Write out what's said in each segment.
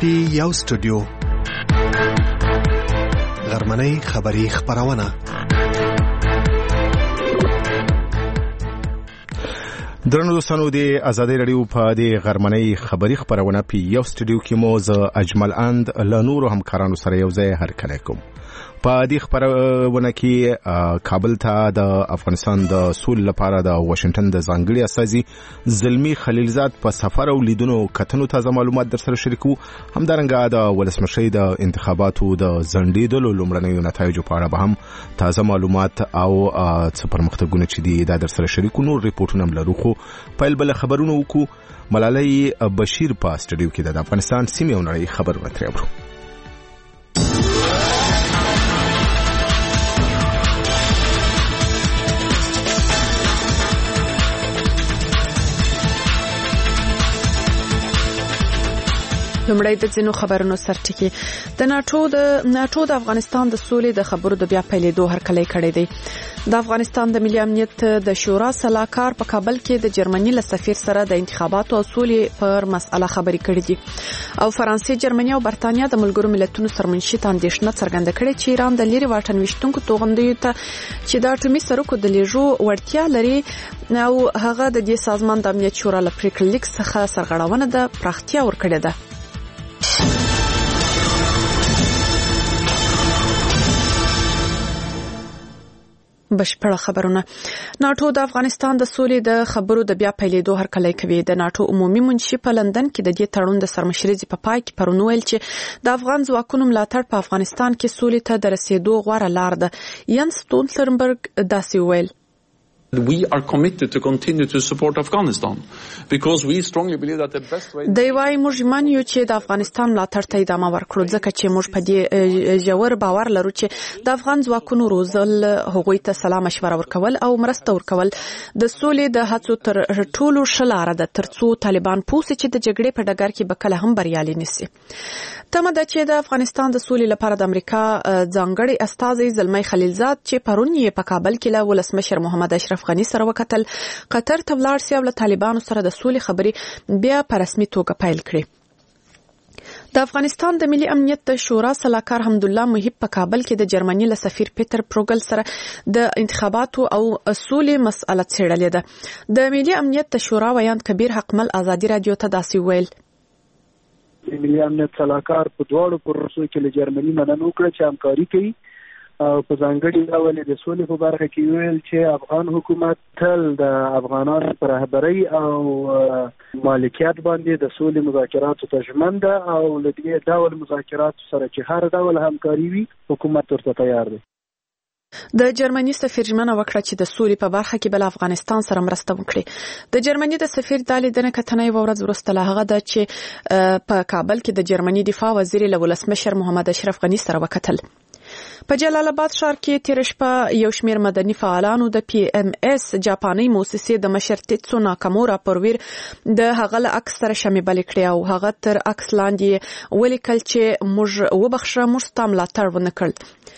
پی یو سټوډیو غرمنۍ خبری خبرونه درنو دوستانو د آزادۍ رادیو په د غرمنۍ خبری خبرونه په یو سټوډیو کې مو ز اجمل اند له نورو همکارانو سره یو ځای هرکلی کوم. په دې خبرونه کې کابل ته د افغانستان د سولې لپاره د واشنگټن د ځانګړي استازي زلمی خلیلزاد په سفر او لیدونو کتنو تازه معلومات در سره شریکو. همدارنګه د ولسمشي د انتخاباتو د ځنډېدلو لومړنیو نتایجو په اړه به هم تازه معلومات او څه پرمختګونه چې دي دا در سره شریکو. نور ریپورټونه هم لرو خو پیل بل خبرونه وکړو. ملالۍ بشیر په سټوډیو کې د افغانستان سیمې او نړۍ خبرونه ترې اورو. لومړی د ځینو خبرونو سرټکی. د ناتو د افغانستان د سولې د خبرو د بیا پیلېدو هرکلی کړی دی. د افغانستان د ملي امنیت د شورا سلاکار په کابل کې د جرمني له سفیر سره د انتخاباتو او سولې پر مسله خبرې کړې دي او فرانسې، جرمني او برتانیا د ملګرو ملتونو سره منشي اندېښنه څرګنده کړې چې ایران د لري واټن وشتونکو توغندیو ته چې د اټومي سرکو د لیږو وړتیا لري او هغه د دې سازمان د امنیت شورا له پریکړې لیک څخه سرغړونه د پراختیا ورکړې ده. بشپړه خبرونه. ناتو د افغانستان د سولې د خبرو د بیا پیلېدو هرکلی کوي. د ناتو عمومي منشي په لندن کې د دې تړون د سرمشرۍ په پای کې پرون ویل چې د افغان ځواکونو ملاتړ په افغانستان کې سولې ته د رسیدو غوره لار ده. ینس ستولتنبرګ داسې ویل: We are committed to continue to support Afghanistan because we strongly believe that the best way دی وايي موږ ژمن یو چې د افغانستان ملاتړ ته ادامه ورکړو ځکه چې موږ په دې ژور باور لرو چې د افغان ځواکونو روزل، هغوی ته سلام مشوره ورکول او مرسته ورکول د سولې د هڅو تر ټولو ښه لاره ده ترڅو طالبان پوسي چې د جګړې په ډګر کې به کله هم بریالي نشي. تمه ده چې د افغانستان د سولې لپاره د امریکا ځانګړي استازي زلمی خلیلزاد چې پرون یې په کابل کې له ولسمشر محمد اشرف غنی سره وکتل، قطر ته ولاړ سي او له طالبانو سره د سولې خبرې بیا په رسمي توګه پیل کړي. د افغانستان د ملي امنیت د شورا سلاکار حمدالله محب په کابل کې د جرمني له سفیر پیټر پروګل سره د انتخاباتو او سولې مسأله څېړلې ده. د ملي امنیت د شورا ویان کبیر حقمل آزادي رادیو ته داسې ویل: ملي امنیت سلاکار په دواړو پروسو کې له جرمني مننه وکړه چې همکاري کوي او په ځانګړي ډول د سولې په برخه کې ویل چې افغان حکومت تل د افغانانو پر رهبرۍ او مالکیت باندې د سولې مذاکراتو ته ژمن ده او له دې ډول مذاکراتو سره چې هر ډول همکاري وي حکومت ورته تیار دی. د جرمني سفیر ژمنه وکړه چې د سولې په برخه کې بل افغانستان سره مرسته وکړي. د جرمني د سفیر د لیدنې کتنه یو ورځ وروسته له هغه ده چې په کابل کې د جرمني دفاع وزیر له ولسمشر محمد اشرف غنی سره وکتل. په جلال آباد ښار کې تیر شپه یو شمېر مدني فعالانو د پی ام اس جاپاني موسسې د مشر تیتسو ناکامورا پرویر د هغه له عکس سره شمې بلې کړې او هغه تر عکس لاندې ولیکل چې موږ وبخښه، موږ ستا ملاتړ ونه کړ.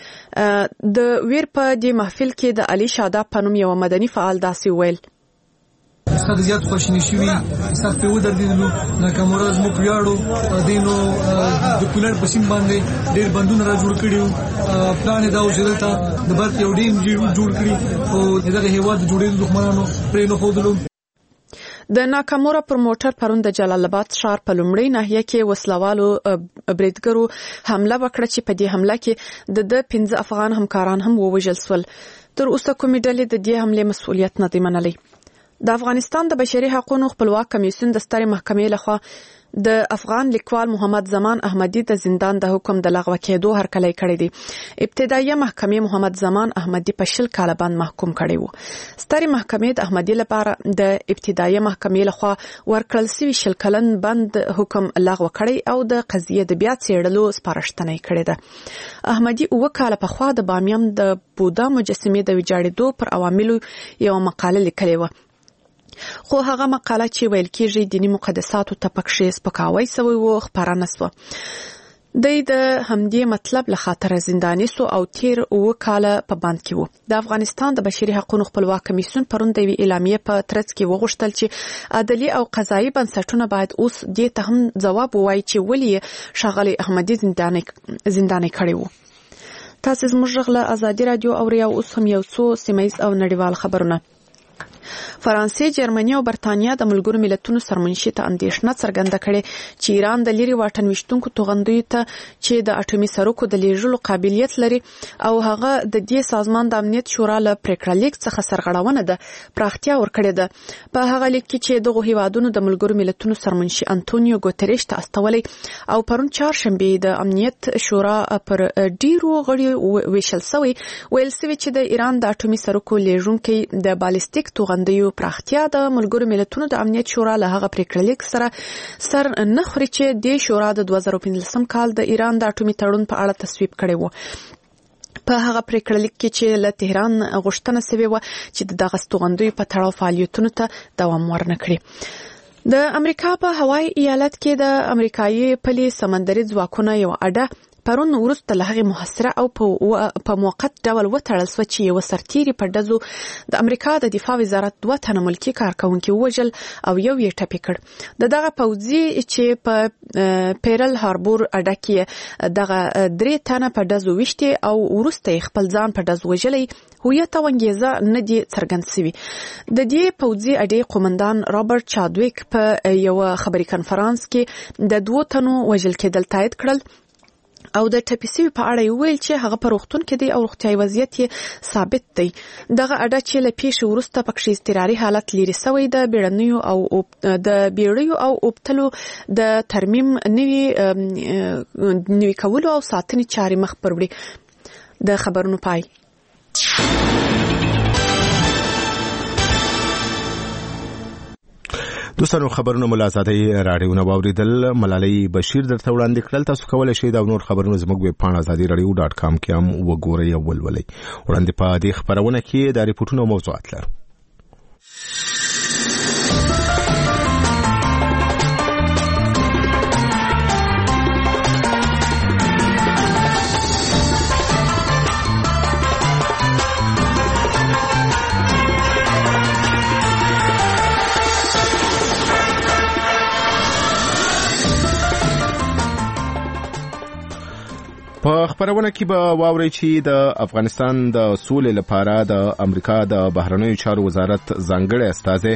د ویر په دې محفل کې د علي شاداب په نوم یو مدني فعال داسې ویل: ستاسو زیات خوشنی شوی ستاسو په ودرېدلو ناکامورا زموږ ویاړو دینو د کولر په سیم باندې ډېر بندونه را جوړ کړیو. پلان دا و چې دلته د برق یو ډیم جوړ کړي او دغه هیواد جوړېدو دښمنانو پرې نه ښودلو. د ناکامورا پر موټر پرون د جلال آباد ښار په لومړۍ ناحیه کې وسلوالو بریدګرو حمله وکړه چې په دې حمله کې د 15 افغان همکاران هم ووژل شول. تر اوسه کومې ډلې د دې حملې مسؤلیت نه دی منلی. د افغانستان د بشري حقوقو خپلواک کمیسیون د سترې محکمې لخوا د افغان لیکوال محمد زمان احمدي د زندان د حکم د لغوه کېدو هرکلی کړی دی. ابتدایي محکمې محمد زمان احمدي په 20 کاله باندې محکوم کړی و. سترې محکمې د احمدي لپاره د ابتدایي محکمې لخوا ورکړل شوی 20 کلن بند حکم لغوه کړی او د قضیې د بیا څېړلو سپارښتنه کړې ده. احمدي 9 کاله پخوا د بامیان د بودا مجسمې د ویجاړېدو پر عواملو یو مقاله لیکلې و، خو هغه مقاله چې ویل کېږي دیني مقدساتو ته پکښې سپکاوی سوی و خپاره نه سوه. د همدې مطلب له خاطر زنداني سو او تیر وکاله په بند کې وو. د افغانستان د بشري حقوقو خپلواک کمیسیون پرون د اعلامیه په ترڅ کې وغوښتل چې عدالي او قضایي بنسټونه باید اوس دې ته هم ځواب ووایي چې ولې ښاغلي احمدي زنداني کړی وو. تاسو زموږ غږ له ازادي رادیو اورئ. اوس هم یو څو سیمایي او نړیوال خبرونه. فرانسې، جرمني او برتانیا د ملګرو ملتونو سرمنشي ته اندېښنه څرګنده کړې چې ایران د لري واټن وشتونکو توغندیو ته چې د اټومي سرکو د لیږلو قابلیت لري او هغه د دې سازمان د امنیت شورا له پریکړه لیک څخه سرغړونه ده پراختیا ورکړې ده. په هغه لیک کې چې دغه هیوادونو د ملګرو ملتونو سرمنشي انټونیو ګوتریش ته استولې او پرون چهارشنبه د امنیت شورا پر ډیرو غړي ویشل سوی ویل سوي چې د ایران د اټومي سرکو لیږونکي د بالستیک توغندیو پراختیا د ملګرو ملتونو د امنیت شورا له هغه پریکړه لیک سره سر نه خوري چې د شورا د 2015 کال د ایران د اټومي تړون په اړه تصویب کړی و. په هغه پریکړه لیک کې چې له تهران غوښتنه شوې و چې دغه توغندیو په تړاو فعالیتونو ته دوام ورنکړي. د امریکا په هوایي ایالت کې د امریکایي پلي سمندري ځواکونو یو اډه پرون وروسته له هغې محاصره او په موقت ډول وتړل سوه چې یوه سرتیري په ډزو د امریکا د دفاع وزارت 2 تنه ملکي کارکونکي ووژل او یو یې ټپي کړ. دغه پوځي چې په پیرل هاربور اډه کې دغه 3 تنه په ډزو وشتي او وروسته خپل ځان په ډز وژلی هویت او انګیزه نه دي څرګند شوي. د دې پوځي اډې قومندان رابرټ چادویک په یو خبري کنفرانس کې د 2 تنو وژل کېدل تایید کړل او د ټپي شوي په اړه ویل چې هغه په روغتون کې دی او روغتیايي وضعیت یې ثابت دی. دغه اډه چې له پیښې وروسته پکې اضطراري حالت لري سوی د بیړیو او اوبتلو د ترمیم نوي کولو او ساتنې چارې مخ پر وړي. د خبرونو پای. دوستانو خبرونه مل آزادۍ راډیو نه واوریدل. ملالۍ بشیر درته وړاندې کړل. تاسو کولی شئ دا نور خبرونه زموږ ویب پاڼه azadiradio.com کې هم وګورئ او ولولئ. وړاندې په دې خبرونه کې د ریپورتونو او موضوعات لرو. په خبرونه کې به واورئ چې د افغانستان د سولې لپاره د امریکا د بهرنیو چارو وزارت ځانګړی استازی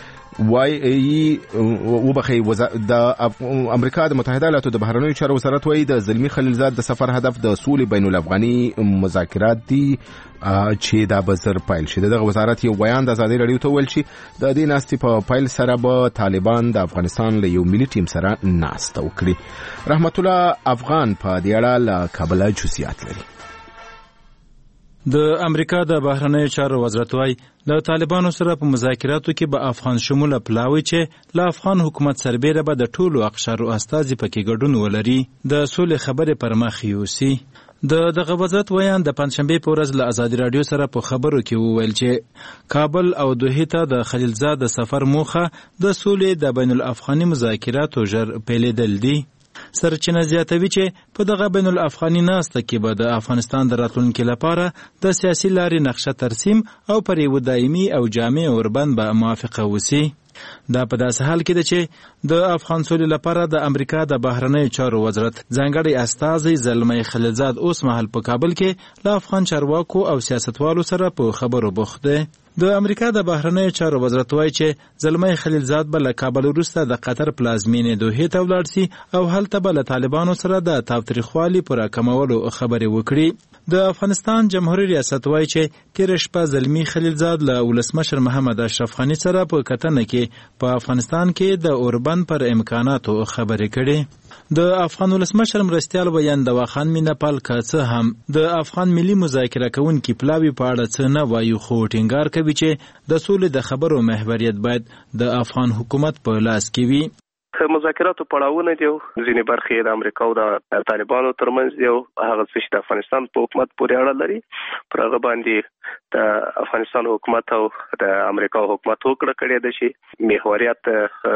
د امریکا د متحده ایالاتو د بهرنیو چارو وزارت وایي د زلمی خلیلزاد د سفر هدف د سولې بین الافغاني مذاکرات دي چې دا به زر پیل شي. دغه وزارت یو بیان د ازادي راډیو ته ویل چې د دې ناستې په پیل سره به طالبان د افغانستان له یو ملي ټیم سره ناسته وکړي. رحمت الله افغان په دې اړه له کابل جزئیات لري. د امریکا د بهرنیو چارو وزارت وايي د طالبانو سره په مذاکراتو کې به افغان شموله پلاوي چې له افغان حکومت سربیره به د ټولو اقشارو استازي پکې ګډون ولري د سولې خبرې پر مخ یوسي. دغه وزارت ویان د پنځشنبه په ورځ له ازادي راډیو سره په خبرو کې وویل چې کابل او دوحه ته د خلیلزاد د سفر موخه د سولې د بین الافغاني مذاکراتو ژر پیلېدل دي. سرچینه زیاتوي چې په دغه بین الافغاني ناسته کې به د افغانستان د راتلونکي لپاره د سیاسي لارې نقشه ترسیم او پر یو دایمي او جامع اوربند به موافقه وسی. دا په داسې حال کې ده چې د افغان سولې لپاره د امریکا د بهرنیو چارو وزارت ځانګړی استازی زلمی خلیلزاد اوس مهال په کابل کې له افغان چارواکو او سیاستوالو سره په خبرو بوخت دی. د امریکا د بهرنیو چارو وزارت وایي چې زلمی خلیلزاد به له کابل وروسته د قطر پلازمینې دوحې ته ولاړ سي او هلته به له طالبانو سره د تاوتریخوالي پر راکمولو خبرې وکړي. د افغانستان جمهوریت ریاست وایي چې تېره شپه زلمی خلیلزاد له ولسمشر محمد اشرف غني سره په کتنه کې په افغانستان کې د اوربند پر امکاناتو خبرې کړي. د افغان ولسمشر مرستیال ویان د واخان مینپال کاڅه هم د افغان ملي مذاکره کوونکي پلاوی په اړه څه نه وایي خو ټینګار کوي چې د سولې د خبرو محوریت باید د افغان حکومت په لاس کې وي. مذاکراتو پړاوونه دي ځینې برخې د امریکا او د طالبانو ترمنځ دي هغه څه چې د افغانستان په حکومت پورې اړه لري پر هغه باندې د افغانستان حکومت او د امریکا حکومت وکړه کړی د شي محوریت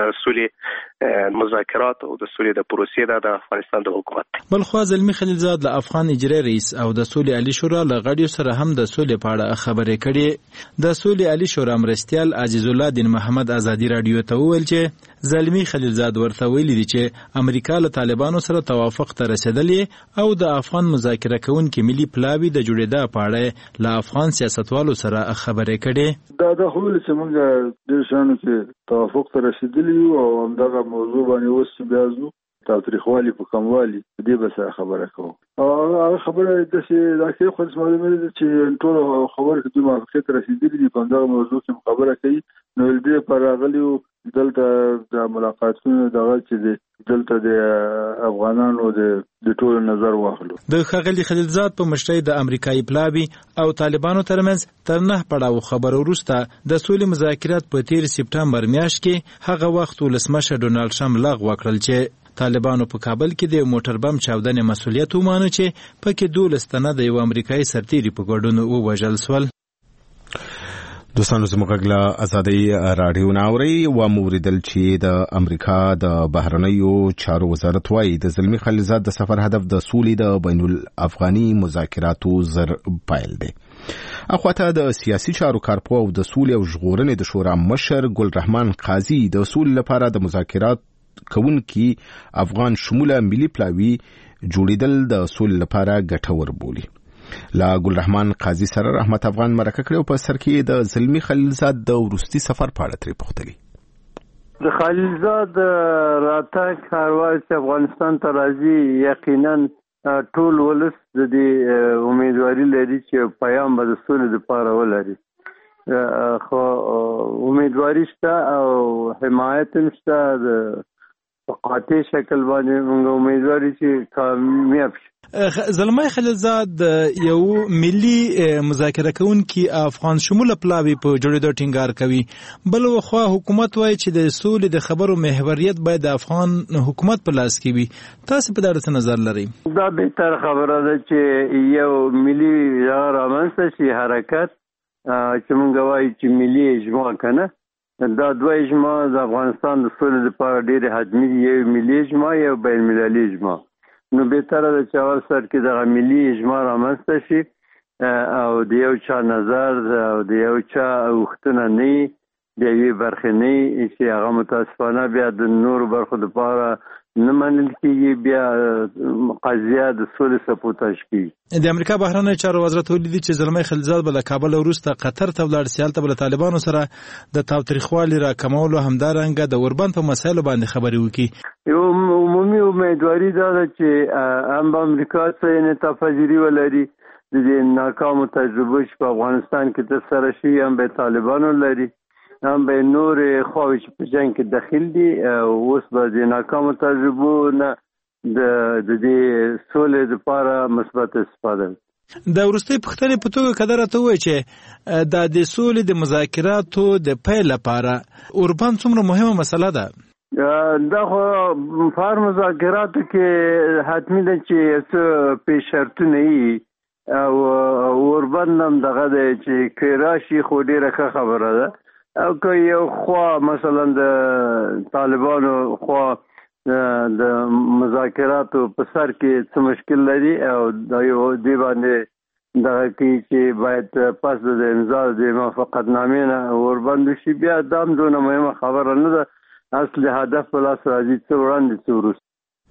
سولې مذاکرات او د سولې د پروسې د افغانستان د حکومت. بلخوا زلمی خلیلزاد له افغان اجرای رئیس او د سولې عالی شورا له غړیو سره هم د سولې په اړه خبرې کړې. د سولې عالی شورا مرستیال عزیز الله دین محمد ازادي رادیو ته وویل چې زلمی خلیلزاد ورته ویلي دي چې امریکا له طالبانو سره توافق ته رسیدلې او د افغان مذاکره کوونکي ملي پلاوی د جوړېدا په اړه له افغان سیاستوالو سره خبرې کړې. دا د خپل چې موږ د شانو کې توافق ته رسیدلې او همدغه موضوع باندې اوس بیا زو تاریخوالي په کموالي دې به خبره کوو. هغه خبره د چې دا کې خو معلومه ده چې ټول خبره کې د موافقت رسیدلې په همدغه موضوع کې خبره کوي. نو دې پر راغلیو دلته د ملاقاتونو دغه چې دلته د افغانانو د ټول نظر واخلو. د ښاغلي خلیلزاد په مشرۍ د امریکایي پلاوي او طالبانو ترمنځ تر 9 پړاو خبرو وروسته د سولې مذاکرات په 13 سپټمبر میاشت کې هغه وخت ولسمشر ډونالد ټرمپ لغوه کړل چې طالبانو په کابل کې د موټر بم چاودنې مسؤلیت ومانه چې پکې 12 تنه د یو امریکایي سرتیري په ګډون ووژل شول. دوستانو زموږ له ازادي رادیو ناوري و موریدل چې د امریکا د بهرنیو چارو وزارت وايي د زلمی خلیلزاد د سفر هدف د سولې د بین الافغاني مذاکراتو زر پایل دی. اخواته د سیاسي چارو کارپو او د سولې او ژغورنې د شورا مشر ګل رحمان قاضي د سولې لپاره د مذاکرات کوونکي افغان شموله ملي پلاوی جوړیدل د سولې لپاره ګټور بولي. لا ګل رحمان قاضي سره رحمت افغان مرکه کړو په سر کې د زلمی خلیلزاد د ورستي سفر په اړه تری پوښتنه. د خلیلزاد راتګ کاروای چې افغانستان ته راځي یقینا ټول ولس د دې امیدواري لري چې پیغام به د سولې لپاره ولري. خو امیدواري شته او حمایت شته د قاطع شکل باندې موږ امیدواري چې کامیاب شي. زلمی خلیلزاد یو ملي مذاکره کوونکی افغان شموله پلاوی په جوړېدو ټینګار کوي. بل خو حکومت وایي چې د سولې د خبرو محوریت باید د افغان حکومت په لاس کې وي. تاسو په دې څه نظر لرئ؟ دا بهتر خبره ده چې یو ملي رامنځته شي حرکت چې موږ وایي چې ملي اجماع کنه. دا دوه اجماع د افغانستان د سولې لپاره ډېر حتمي دي، یو ملي اجماع یو بین المللي اجماع. نو بهتره ده چې اول سر کې دغه ملي اجماع رامنځته شي او د یو چا نظر او د یو چا غوښتنه نه د یوې برخې نه چې هغه متاسفانه بیا د نورو برخو لپاره نه منل کېږي، بیا قضیه د سولې سپوتاژ کېږي. د امریکا بهرنی چارو وزارت ولیدي چې زلمی خلیلزاد به له کابل وروسته قطر ته ولاړ سي، هلته به له طالبانو سره د تاوتریخوالي راکمولو همدارنګه د اوربند په مسایلو باندې خبرې وکړي. یو عمومي امیدواري دا ده چې هم به امریکا څه انعطاف پذیري ولري، د دې ناکامو تجربو چې په افغانستان کې ترسره شوي هم به طالبانو لري، هم به نورې خواوې چې په جنګ کې دخیل دي. اوس به د ناکامو تجربو نه د دې سولې لپاره مثبت استفاده. د وروستۍ پوښتنې په توګه که دا راته ووایي چې دا د سولې د مذاکراتو د پیل لپاره اوربند څومره مهمه مسله ده؟ دا خو په هر مذاکراتو کې حتمي ده چې څه پیش شرطونه وي او اوربند هم دغه دی چې که راشي خو ډېره ښه خبره ده. او که یو خوا مثلا د طالبانو خوا د مذاکراتو په سر کې څه مشکل لري او د یو دی باندې دغه کې چې باید پس د امضا د موافقتنامې نه وربند شي، بیا دا هم دونه مهمه خبره نه ده. اصل هدف په لاس راځي څه وړاندې څه وروسته.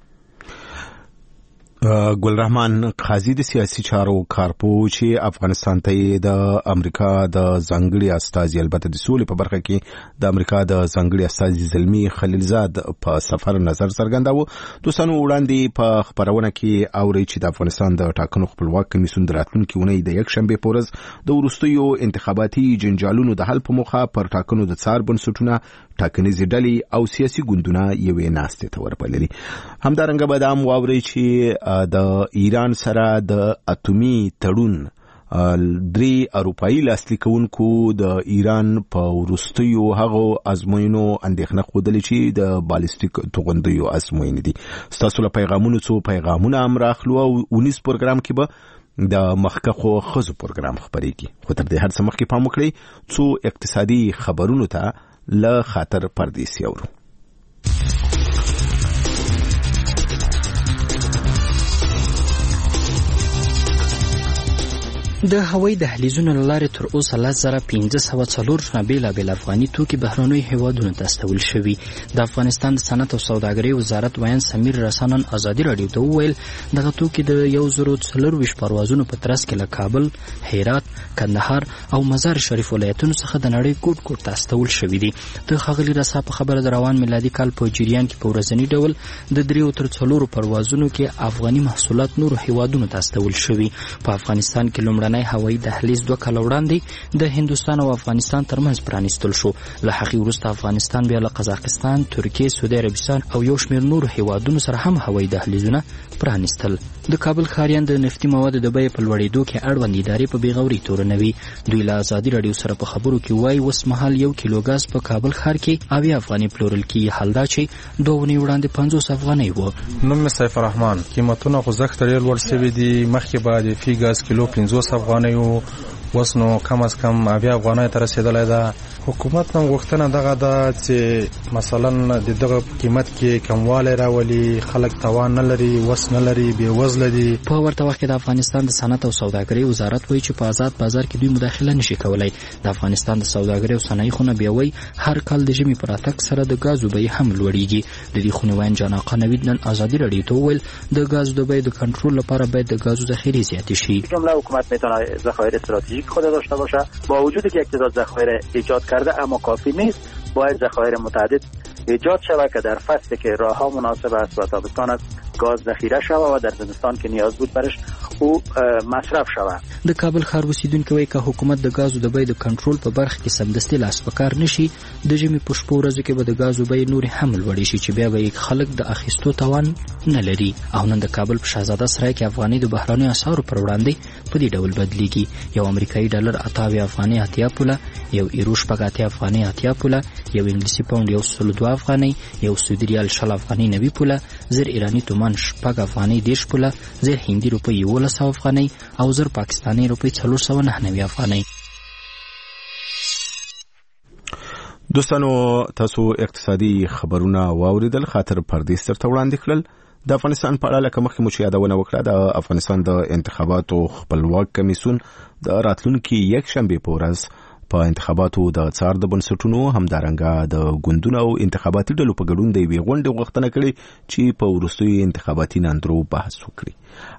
ګل رحمان قاضي د سیاسي چارو کارپو چې افغانستان ته د امریکا د ځانګړي استازي البته د سولې په برخه کې د امریکا د ځانګړي استازي زلمی خلیلزاد په سفر نظر څرګنداوه. دوستانو وړاندې په خبرونه کې اوري چې د افغانستان د ټاکنو خپلواک کمیسیون د راتلونکي اونۍ د یک شنبه په ورځ د وروستیو انتخاباتي جنجالونو د حل په موخه پر ټاکنو د څار بنسټونه، ټاکنیزې ډلې او سیاسي ګوندونه یوې ناستې ته وربللي. همدارنګه به دا هم واورئ چې د ایران سره د اټومي تړون 3 اروپایي لاسلیک کوونکو د ایران په وروستیو هغو ازموینو اندېښنه ښودلې چې د بالستیک توغندیو ازموینې دي. ستاسو له پیغامونو څو پیغامونه هم راخلو او 19 پروګرام کې به د مخکخو خزو پروګرام خبريږي. خو تر دې هر څه مخکې پام وکړئ څو اقتصادي خبرونو ته له خاطر پردیس یورو. د هوایي دهلیزونو له لارې تر اوسه 1504 بېلابېل افغاني توکي بهرنیو هیوادونو ته استول شوي. د افغانستان د صنعت او سوداګرۍ وزارت ویان سمیر رسانن ازادي راډیو ته وویل دغه توکي د 1024 پروازونو په ترڅ کې له کابل، هرات، کندهار او مزار شریف ولایتونو څخه د نړۍ ګوټ ګوټ ته استول شوي دي. د ښاغلي رسا په خبره د روان میلادي کال په جریان کې په ورځني ډول د 3 تر 4 پروازونو کې افغاني محصولات نورو هیوادونو ته استول شوي. په افغانستان کې لومړنی هوایي دهلیز 2 کاله وړاندې د هندوستان او افغانستان ترمنځ پرانیستل شو. له هغې وروسته افغانستان بیا له قزاقستان، ترکیې، سعودي عربستان او یو شمېر نورو هیوادونو سره هم هوایي دهلیزونه پرانیستل. د کابل ښاریان د نفتي موادو د بیې په لوړېدو کې اړوند ادارې په بېغورۍ تورنوي. دوی له ازادي راډیو سره په خبرو کې وایي اوس مهال 1 کیلو ګاز په کابل ښار کې 80 افغانۍ پلورل کېږي، حال دا چې 2 اونۍ وړاندې 50 افغانۍ وه. نوم مې سیف الرحمن. قیمتونه خو زښت ډېر لوړ شوي دي. مخکې به د فی ګاز کیلو 50 افغانۍ و، اوس نو کم از کم 80 افغانۍ ته رسېدلی ده. حکومت هم غوښتنه دغه ده چې مثلا د دغه قیمت کې کموالی راولي، خلک توان نه لري، وس نه لري، بېوزله دي. په ورته وخت کې د افغانستان د صنعت او سوداګرۍ وزارت وایي چې په آزاد بازار کې دوی مداخله نشي کولی. د افغانستان د سوداګرۍ او صنایع خونه بیا وایي هر کال د ژمي په راتګ سره د ګازو بیې هم لوړېږي. د دې خونې ویاند جان آقا نوید نن ازادي راډیو ته وویل د ګازو د بیې د کنټرول لپاره باید د ګازو ذخیرې زیاتې شي. جمله حکومت میتونه ذخایر استراتژیک خود داشته باشه، با وجودی که یک تعداد ذخایر ایجاد کرده اما کافی نیست. باید ذخایر متعدد ایجاد شود که در فصلی که راهها مناسب است و تابستان است گاز ذخیره شود و در زمستان که نیاز بود برش او مصرف شود. د کابل ښار اوسیدونکي وایي که حکومت د ګازو د بیې د کنټرول په برخه کې سمدستي لاس په کار نشي، د ژمي په شپو ورځو کې به د ګازو بیې نورې هم لوړې شي چې بیا به خلک د اخیستو توان نه لري. او نن د کابل په شهزاده سرای کې افغانۍ د بهرنیو اسعارو پر وړاندې په دې ډول بدلیږي. یو امریکایي ډالر 88 افغانۍ 80 پوله، یو ایرو 80 افغانۍ 80 پوله، یو انګلیسي پاوند 102 افغانۍ، یو سعودي ریال 60 افغانۍ 90 پوله، زر ایرانی تومان 6 افغانۍ 10 پوله، زر هندي روپۍ 1100 افغانۍ او زر پاکستاني روپۍ 499 افغانۍ. دوستانو تاسو اقتصادي خبرونه واوریدل، خاطر پردیس تر وړاندې کړل. د افغانستان په اړه لکه مخکې مو چې یادونه وکړه د افغانستان د انتخاباتو خپلواک کمیسیون د راتلونکي یک شنبه په ورځ په انتخاباتو د څار د بنسټونو همدارنګه د ګوندونو او انتخاباتي ډلو په ګډون د یوې غونډې غوښتنه کړې چې په وروستیو انتخاباتي ناندرو بحث وکړي.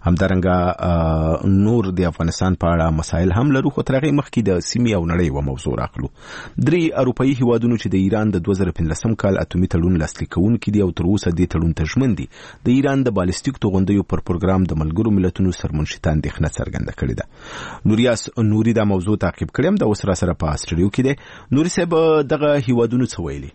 همدارنګه نور د افغانستان په اړه مسایل هم لرو، خو تر هغې مخکې د سیمې او نړۍ یوه موضوع راخلو. 3 اروپایي هیوادونو چې د ایران د 2015 کال اتومي تړون لاسلیک کوونکي دي او تر اوسه دې تړون ته ژمن دي، د ایران د بالستیک توغندیو پر پروګرام د ملګرو ملتونو سرمنشي اندېښنه څرګنده کړې ده. نوریاس نوري دا موضوع تعقیب کړم، د اوس را سره په استرالیا کې ده. نوري صاحب دغه هیوادونو څه ویلي؟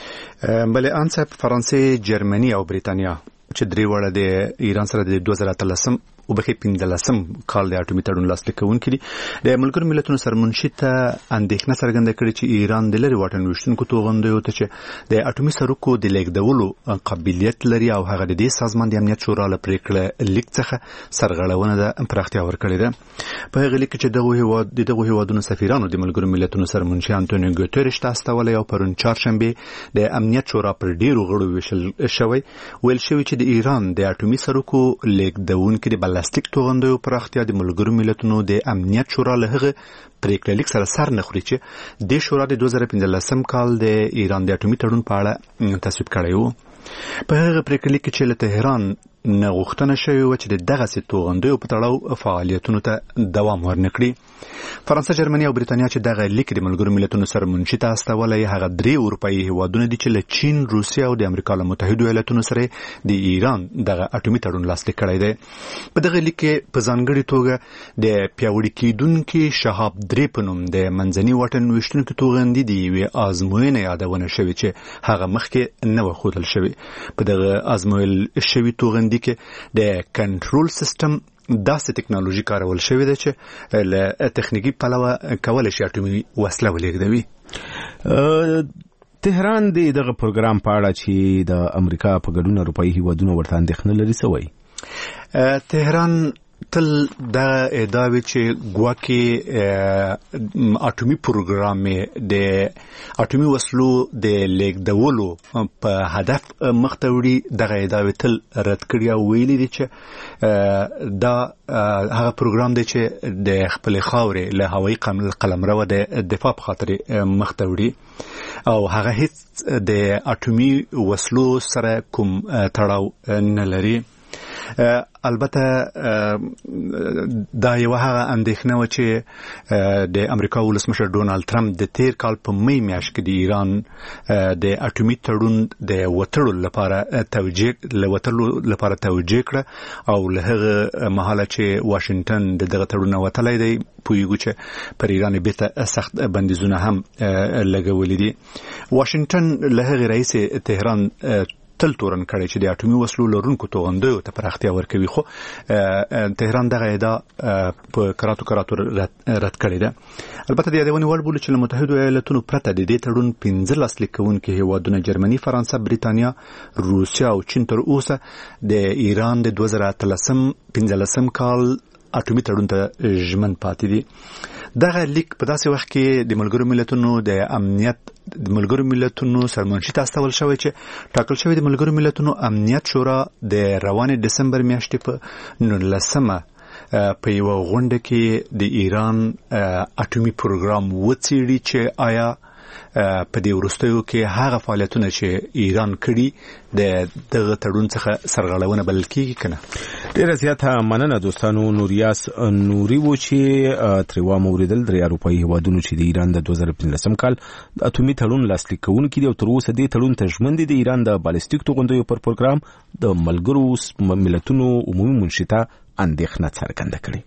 بلې ان صاحب فرانسې، جرمني او بریتانیا چې درې وړه د ایران سره د 2013 او بخې 15 کال د اټومي تړون لاسلیک کوونکي دي. د ملګرو ملتونو سرمنشي ته اندېښنه څرګنده کړې چې ایران د لرې واټن ویشتونکو توغندیو ته چې د اټومي سرکو د لیږدولو قابلیت لري او هغه د دې سازمان د امنیت شورا له پریکړې لیک څخه سرغړونه ده پراختیا ورکړې ده. په هغه لیک کې چې دغه هیوادونو سفیرانو د ملګرو ملتونو سرمنشي انټونیو ګوتریش ته استولی او پرون چهارشنبه د امنیت شورا پر ډیرو غړو ویل شوی چې د ایران د اټومي سرکو لیږدونکي د پلاستیک توغندیو پراختیا د ملګرو ملتونو د امنیت شورا له هغه پریکړه لیک سره نه خوري چې د شورا د 2015 کال د ایران د اټومي تړون په اړه تصویب کړی و. په هغه پریکړه لیک چې له تهران نه غوښتنه شوې و چې د دغسې توغندیو په تړاو فعالیتونو ته دوام ورنکړي. فرانسه، جرمني او بریتانیا چې دغه لیک د ملګرو ملتونو سرمنشي ته استولی، هغه 3 اروپایي هیوادونه دي چې له چین، روسیې او د امریکا له متحدو ایالاتونو سره د ایران دغه اټومي تړون لاسلیک کړی دی. په دغه لیک کې په ځانګړې توګه د پیاوړي کېدونکي شهاب 3 په نوم د منځني واټن ویشتونکي توغندي د یوې ازموینې یادونه شوې چې هغه مخکې نه و ښودل شوې. په دغه ازمویل شوي توغندي کې د کنټرول سیستم داسې ټکنالوژي کارول شوې ده چې له تخنیکي پلوه کولی شي اټومي وسله ولېږدوي. تهران دغه پروګرام په اړه چې د امریکا په ګډون اروپایي هیوادونو ورته اندېښنه لري څه وایي؟ تهران تل دا ادعاوی چې ګواکې اټومي پروګرام د اټومي وسلو د لیږدولو په هدف مخته وړي دغه ادعاوی تل رد کړي او ویلي دي چې دا هغه پروګرام دی چې د خپل خاورې له هوایي قلمرو د دفاع په خاطر مخته وړي او هغه هیڅ د اټومي وسلو سره کوم تړاو نه لري. البته دا یو هغه اندېښنه و چې د امریکا ولسمشر ډونالد ټرمپ د تیر کال په می میاشت کې د ایران د اټومي تړون د وټړو لپاره توجیه کړه او له هغه مهاله چې واشنگټن دغه تړون وټلای دی پویګو چې پر ایران بیرته سخت بندیزونه هم لګولې دي. واشنگټن له هغه رئیس تهران تل تورن کړی چې د اټومي وسلو لرونکو توغندیو ته پراختیا ورکوي، خو تهران دغه ادعا په کراتو رد کړې ده. البته د یادونې وړ بولي چې له متحدو ایالاتونو پرته د دې تړون 15 لیکونکي هیوادونه جرمني، فرانسه، بریتانیا، روسیا او چین تر اوسه د ایران د 2015 کال اټومي تړون ته ژمن پاتې دي. دغه لیک په داسې وخت کې د ملګرو ملتونو د امنیت د ملګرو ملتونو سرمنشي ته استول شوی چې ټاکل شوی د ملګرو ملتونو امنیت شورا د روانې دسمبر میاشتې په 19 په یو غونډه کې د ایران اټومي پروګرام وڅېړي چې آیا په دې وروستیو کې هغه فعالیتونه چې ایران کړي د دغه تړون څخه سرغړونه بلل کېږي که نه. ډېره زیاته مننه دوستانو. نوریاس نوري و چې ترې واوریدل د اروپایي هیوادونو چې د ایران د 2015 کال د اټومي تړون لاسلیک کوونکي دي او تر اوسه دې تړون ته ژمن دي د ایران د بالستیک توغندیو پر پروګرام د ملګرو ملتونو عمومي منشي ته اندېښنه څرګنده کړې.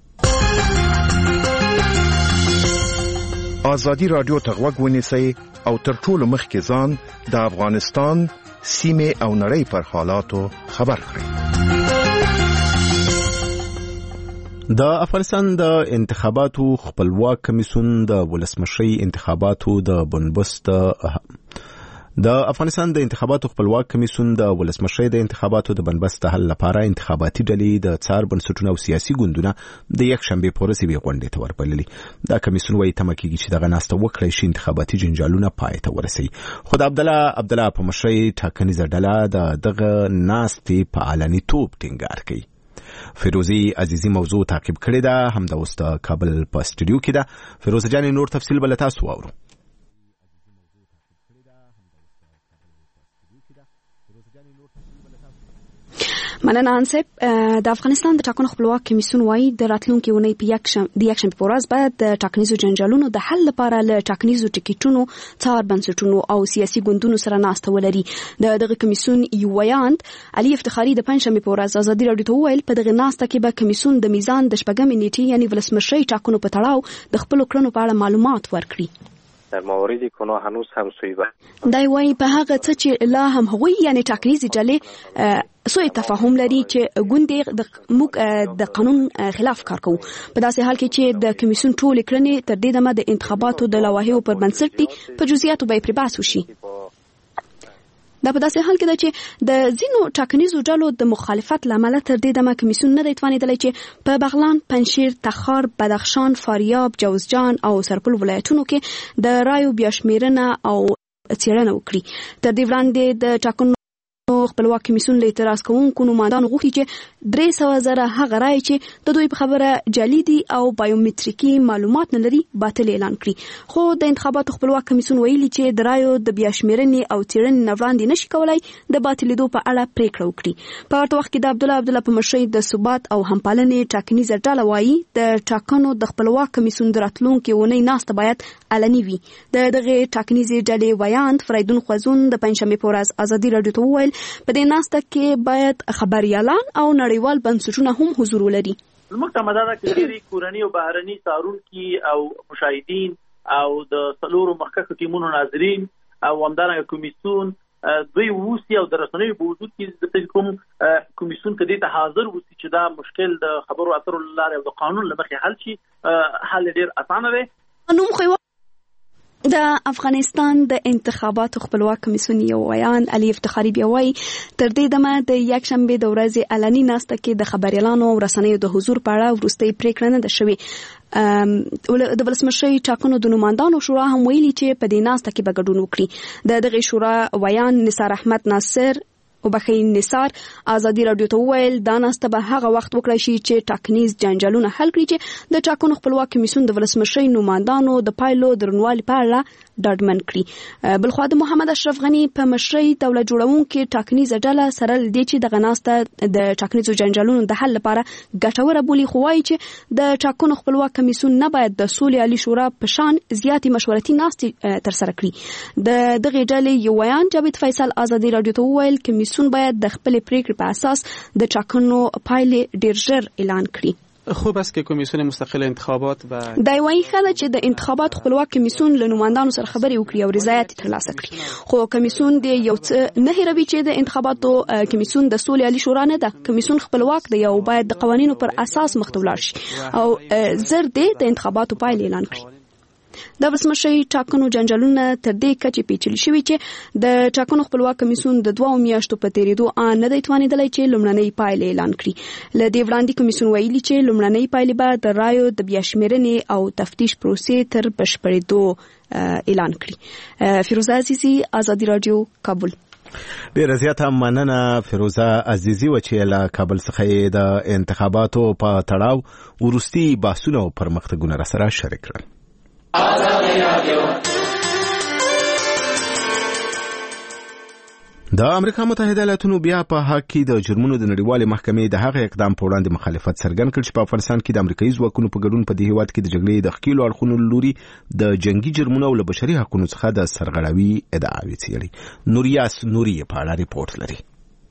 آزادی رادیو ته غوږ ونیسئ او تر ټولو مخکې ځان د افغانستان سیمې او نړۍ پر حالاتو خبر کړئ. د افغانستان د انتخاباتو خپلواک کمیسیون د ولسمشرۍ انتخاباتو د بنبست د افغانستان د انتخاباتو خپلواک کمیسیون د ولسمشرۍ د انتخاباتو د بنبست حل لپاره انتخاباتي ډلې د څار بنسټونو او سیاسي ګوندونه د یک شنبه په ورځ یوې غونډې ته وربللي. دا کمیسیون وايي تمه کېږي چې دغه ناسته وکړي شي انتخاباتي جنجالونه پای ته ورسوي. خو د عبدالله په مشرۍ ټاکنیزه ډله دغه ناستې په علني توب ټینګار کوي. فیروزی عزیزی موضوع تعقیب کړې ده، هم د اوس د کابل په سټوډیو کې ده. فیروزه جان نور تفصیل بل تاسو واورو. مننه انصب. د افغانستان د ټاکنو خپلواک کمیسیون وايي د راتلونکي اونۍ په یک شنبه په ورځ باید د ټاکنیزو جنجالونو د حل لپاره له ټاکنیزو ټکټونو، څار بنسټونو او سیاسي ګوندونو سره ناسته ولري. دغه کمیسیون یو ویاند علي افتخاري د پنځشنبه په ورځ ازادي راډیو ته وویل په دغه ناسته کې به کمیسیون د میزان د شپږمې نیټې یعنی ولسمشرۍ ټاکنو په تړاو د خپل کړنو په اړه معلومات ورکړي. در موارد کنا هنوز هم سویبه دای وایي په هغه څه چې لا هم هغوی یعنی ټاکنیزې ډلې سوء تفاهم لري چې ګوندې موږ د قانون خلاف کار کوو. په داسې حال کې چې د کمیسیون ټول کړنې تر دې دمه د انتخاباتو د لوایحو پر بنسټ دي، په جزئیاتو به پرې بحث وشي. دا په داسې حال کې ده چې د ځینو ټاکنیزو ډلو د مخالفت لامل تر دې دمه کمیسیون نه دی توانیدلی چې په بغلان، پنجشیر، تخار، بدخشان، فاریاب، جوزجان او سرپل ولایتونو کې د رایو بیا شمیرنه او څېړنه وکړي. تر دې وړاندې د ټاکنو خپلواک کمیسیون له اعتراض کوونکو نمایندانو غوښتي چې 300,000 هغه رایې چې د دوی په خبره جعلي دي او بایومتریکي معلومات نه لري باطل اعلان کړي. خو د انتخاباتو خپلواک کمیسیون ویلي چې د رایو د بیا شمیرنې او څېړنې نه وړاندې نشي کولای د باطلېدو په اړه پریکړه وکړي. په ورته وخت کې د عبدالله په مشرۍ د ثبات او همپالنې ټاکنیزه ډله وایي د ټاکنو د خپلواک کمیسیون د راتلونکي اونۍ ناسته باید علني وي. دغه ټاکنیزې ډلې ویاند فریدون خوازون د پنځشنبې په ورځ ازادي راډیو ته وویل په دې ناسته کې باید خبريالان او نړیوال بنسټونه هم حضور ولري. موږ ته مدار کړي کورنی او بهرني څارونکي او مشاهدین او د څلورو مخکښو ټیمونو ناظرین او همدارنګه کمیسیون دوی ووسی او د رسنیو په وجود کې د کوم کمیسیون کې د حاضر ووسی چې دا مشکل د خبرو اترو لاره او د قانون لمخې حل شي. حل ډیر اسانه دی. نو خو د افغانستان د انتخاباتو خپلواک کمیسیون یو ویان علي افتخاري بیا وایي تر دې دمه د یکشنبه د ورځې علني ناسته کې د خبريالانو او رسنیو د حضور په اړه وروستۍ پریکړه نه ده شوې. د ولسمشر ټاکنو د نوماندانو شورا هم ویلي چې په دې ناسته کې به ګډون وکړي. دغه شورا ویان نثار احمد ناصر او بخین نثار ازادي رادیو ته ویل دا ناسته به هغه وخت وکړي شي چې ټاکنیز جنجالونه حل کړي چې د ټاکنو خپلواک کمیسیون د ولسمشر نوماندانو د پایلو درنوالي په اړه ډاډمن کړي. بلخوا د محمد اشرف غنی په مشرۍ دولت جوړونکو ټاکنیزه ډله سره لدی چې د غناسته د ټاکنیزو جنجالونو د حل لپاره ګټوره بولی خوای چې د ټاکنو خپلواک کمیسیون نه باید د سولې عالی شورا په شان زیاتې مشورتي ناستې تر سره کړي. د دغه ډلې یو ویان جاوید فیصل ازادي رادیو ته ویل کمیسیون باید د خپل پریکړې په اساس د ټاکنو پایلې ډیر ژر اعلان کړي. خوب است که کمیسیون مستقل انتخابات و دایوي خاله چې د انتخابات خپلواک کمیسیون له نوماندانو سره خبرې وکړي او رضایت ترلاسه کړي. خو کمیسیون د یو څه نه هیروي چې د انتخاباتو کمیسیون د سولې عالی شورا نه ده. کمیسیون خپلواک دی او باید د قوانینو پر اساس مخ ته ولاړ شي او زر دې د انتخاباتو پایلې اعلان کړي. د ولسمشر ټاکنو جنجالونه تر دې کچې پیچلي شوي چې د ټاکنو خپلواک کمیسیون د 2 میاشتو په تیریدو نه دی توانیدلی چې لومړنۍ پایلې اعلان کړي. له دې وړاندې کمیسیون ویلي چې لومړنۍ پایلې به د رایو د بیاشمیرنې او تفتیش پروسې تر بشپړېدو اعلان کړي. فیروزه عزیزی ازادي رادیو کابل. ډیره زیاته مننه فیروزه عزیزی و چې له کابل څخه د انتخاباتو په تړاو ورستي بحثونه او پرمختګونه را سره شریک کړل. د امریکا متحده ایالاتونو بیا په حق کې د جرمونو د نړیوالې محکمې د هغه اقدام په وړاندې مخالفت څرګند کړ چې په افغانستان کې د امریکایي ځواکونو په ګډون په دې هیواد کې د جګړې د ښکېلو اړخونو لوري د جنگي جرمونو او له بشري حقوقو څخه د سرغړاوي ادعاوې څېړي. نوریاس نوري په اړه ریپورت لري.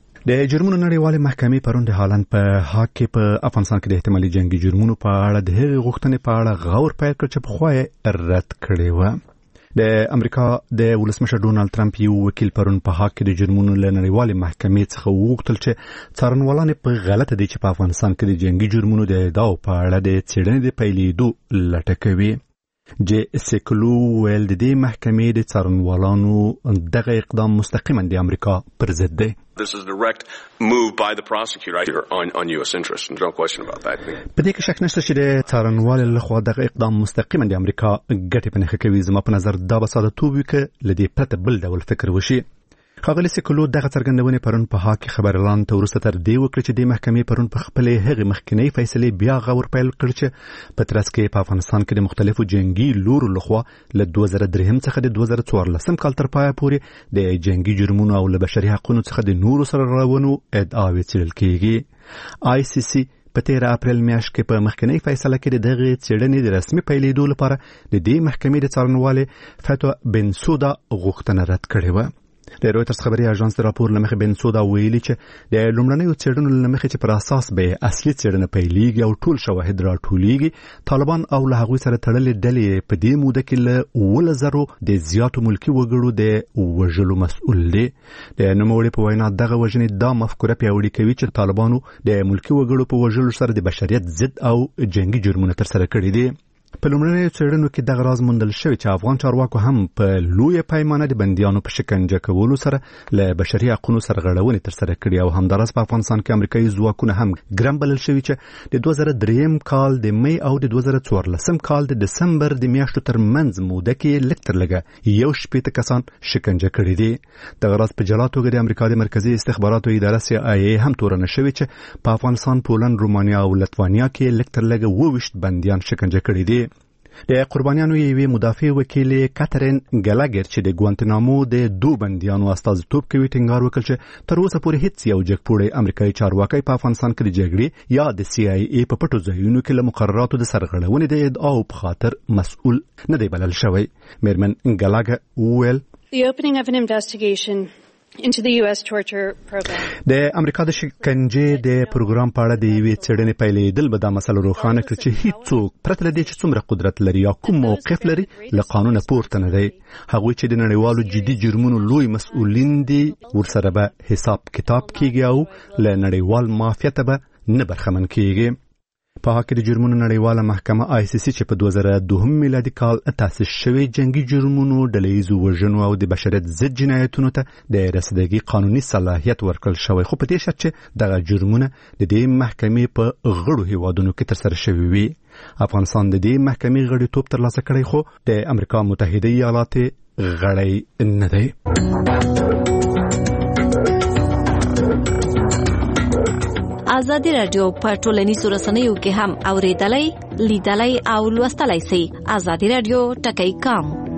د جرمونو نړیوالې محکمې پرون د هالند په حق کې په افغانستان کې د احتمالي جنگي جرمونو په اړه د هغې غوښتنې په اړه غور پیل کړ چې پخوا یې رد کړې وه. د امریکا د ولسمشر ډونالد ټرمپ یو وکیل پرون په حق کې د جرمونو له نړیوالې محکمې څخه وغوښتل چې څارنوالان په غلطه دي چې په افغانستان کې د جنگي جرمونو د ادعاو په اړه د څېړنې د پیلېدو لټه کوي. جی سیکلو ویل د دې محکمې د څارنوالانو دغه اقدام مستقیما د امریکا پر ضد دی. This is a direct move by the prosecutor on U.S. interest. No question about that. په دې کې شک نشته چې د څارنوالو لخوا دغه اقدام مستقیما د امریکا ګټې په نښه کوي. زما په نظر دا به ساده توب وي که له دې پرته بل ډول فکر وشي. ښاغلي سیکلو دغه څرګندونې پرون په حق کې خبريالانو ته وروسته تر دې وکړه چې د محکمې پرون په خپلې هغې مخکنۍ فیصلې بیا غور پیل کړ چې په ترڅ کې په افغانستان کې د مختلفو جنگي لورو لخوا له 2003 څخه د 2014 کال تر پایه پورې د جنگي جرمونو او له بشري حقوقو څخه د نورو سرغړونو ادعاوې څېړل کېږي. آی سی سی په 13 اپریل میاشت کې په مخکنۍ فیصله کې د دغه څېړنې د رسمي پیلېدو لپاره د دې محکمې د څارنوالې فتوا بنسودا غوښتنه رد کړې وه. د رویټرز خبري اژانس د راپور لمخې بنسودا ویلي چې د لومړنیو څېړنو لمخې چې پر اساس به اصلي څېړنه پیلېږي او ټول شواهد راټولېږي، طالبان او له هغوی سره تړلې ډلې په دې موده کې له 10,000 د زیاتو ملکي وګړو د وژلو مسؤل دي. د نوموړي په وینا دغه وژنې دا مفکوره پیاوړې کوي چې طالبانو د ملکي وګړو په وژلو سره د بشریت ضد او جنگي جرمونه ترسره کړي دي. په لومړنیو څېړنو کې دغه راز موندل شوی چې افغان چارواکو هم په لویه پیمانه د بندیانو په شکنجه کولو سره له بشري حقوقو سرغړونې ترسره کړي او همداراز په افغانستان کې امریکایي ځواکونه هم ګرم بلل شوي چې د 2003 کال د می او د 2014 کال د دسمبر د میاشتو ترمنځ موده کې لږ تر لږه 1 کسان شکنجه کړي دي. دغه راز په جلا توګه د امریکا د مرکزي استخباراتو اداره CIA هم تورنه شوې چې په افغانستان، پولند، رومانیا او لتوانیا کې لږ تر لږه 22 بندیان شکنجه کړي دي. د قربانیانو یوې مدافع وکیلې کاترین ګلاګر چې د ګوانتنامو د 2 بندیانو استازیتوب کوي ټینګار وکړ چې تر اوسه پورې هیڅ یو جګپوړی امریکایي چارواکي په افغانستان کې د جګړې یا د CIA په پټو ځایونو کې له مقرراتو د سرغړونې د ادعاو په خاطر مسؤل نه دی بلل شوی. میرمن ګلاګر وویل The opening of an investigation into the US torture program. د امریکا د شکنجې د پروګرام په اړه د یوې څېړنې پیلېدل به دا مسله روښانه کړي چې هیڅوک پرته له دې چې څومره قدرت لري یا کوم موقف لري له قانونه پورته نه دی. هغوی چې د نړیوالو جدي جرمونو لوی مسؤلین دي ورسره به حساب کتاب کیږي او له نړیوال مافیا ته به نه برخمن کیږي. په هغه کې د جرمونو نړیواله محکمه ICC چې په 2002 میلادي کال تاسیس شوی جنگي جرمونو ډلهییزو وژنو او د بشریت ضد جنایتونو ته د رسیدګي قانوني صلاحیت ورکړل شوی، خو په دې شرط چې دغه جرمونه د دې محکمې په غړو هیوادونو کې ترسره شوي وي. افغانستان د دې محکمې غړیتوب ترلاسه کړی خو د امریکا متحده ایالات غړی نه دی. ازادي رادیو په ټولنیزو رسنیو کې هم اوریدلای، لیدلای او لوستلای شئ. ازادي رادیو ټکی کام